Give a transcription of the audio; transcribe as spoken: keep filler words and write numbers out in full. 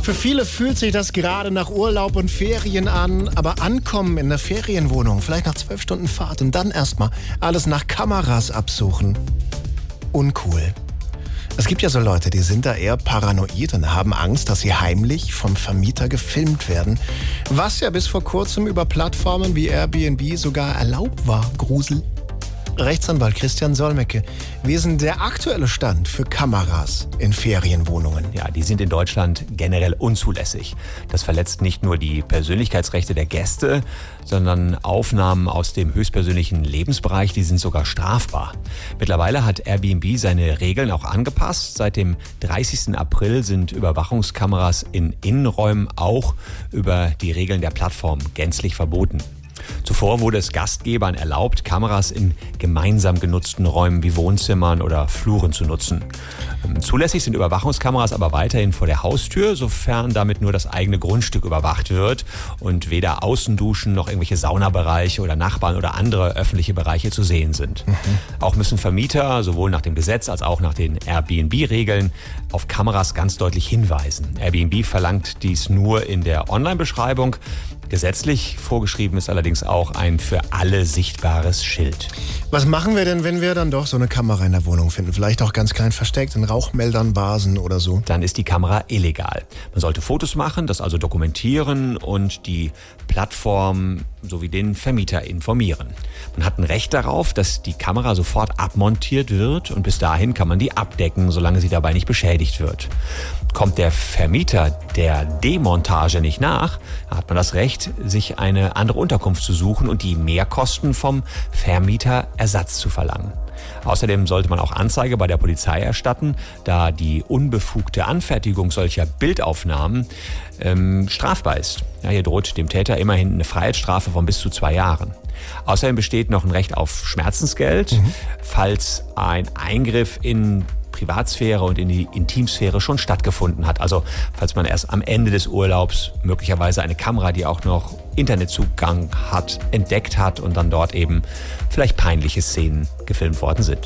Für viele fühlt sich das gerade nach Urlaub und Ferien an, aber ankommen in der Ferienwohnung, vielleicht nach zwölf Stunden Fahrt und dann erstmal alles nach Kameras absuchen. Uncool. Es gibt ja so Leute, die sind da eher paranoid und haben Angst, dass sie heimlich vom Vermieter gefilmt werden. Was ja bis vor kurzem über Plattformen wie Airbnb sogar erlaubt war. Grusel. Rechtsanwalt Christian Solmecke, wie ist denn der aktuelle Stand für Kameras in Ferienwohnungen? Ja, die sind in Deutschland generell unzulässig. Das verletzt nicht nur die Persönlichkeitsrechte der Gäste, sondern Aufnahmen aus dem höchstpersönlichen Lebensbereich, die sind sogar strafbar. Mittlerweile hat Airbnb seine Regeln auch angepasst. Seit dem dreißigsten April sind Überwachungskameras in Innenräumen auch über die Regeln der Plattform gänzlich verboten. Zuvor wurde es Gastgebern erlaubt, Kameras in gemeinsam genutzten Räumen wie Wohnzimmern oder Fluren zu nutzen. Zulässig sind Überwachungskameras aber weiterhin vor der Haustür, sofern damit nur das eigene Grundstück überwacht wird und weder Außenduschen noch irgendwelche Saunabereiche oder Nachbarn oder andere öffentliche Bereiche zu sehen sind. Mhm. Auch müssen Vermieter sowohl nach dem Gesetz als auch nach den Airbnb-Regeln auf Kameras ganz deutlich hinweisen. Airbnb verlangt dies nur in der Online-Beschreibung. Gesetzlich vorgeschrieben ist allerdings auch ein für alle sichtbares Schild. Was machen wir denn, wenn wir dann doch so eine Kamera in der Wohnung finden? Vielleicht auch ganz klein versteckt in Rauchmeldern, Vasen oder so? Dann ist die Kamera illegal. Man sollte Fotos machen, das also dokumentieren und die Plattform sowie den Vermieter informieren. Man hat ein Recht darauf, dass die Kamera sofort abmontiert wird und bis dahin kann man die abdecken, solange sie dabei nicht beschädigt wird. Kommt der Vermieter der Demontage nicht nach, hat man das Recht, sich eine andere Unterkunft zu suchen und die Mehrkosten vom Vermieter Ersatz zu verlangen. Außerdem sollte man auch Anzeige bei der Polizei erstatten, da die unbefugte Anfertigung solcher Bildaufnahmen ähm, strafbar ist. Ja, hier droht dem Täter immerhin eine Freiheitsstrafe von bis zu zwei Jahren. Außerdem besteht noch ein Recht auf Schmerzensgeld, mhm. falls ein Eingriff in Privatsphäre und in die Intimsphäre schon stattgefunden hat. Also falls man erst am Ende des Urlaubs möglicherweise eine Kamera, die auch noch Internetzugang hat, entdeckt hat und dann dort eben vielleicht peinliche Szenen gefilmt worden sind.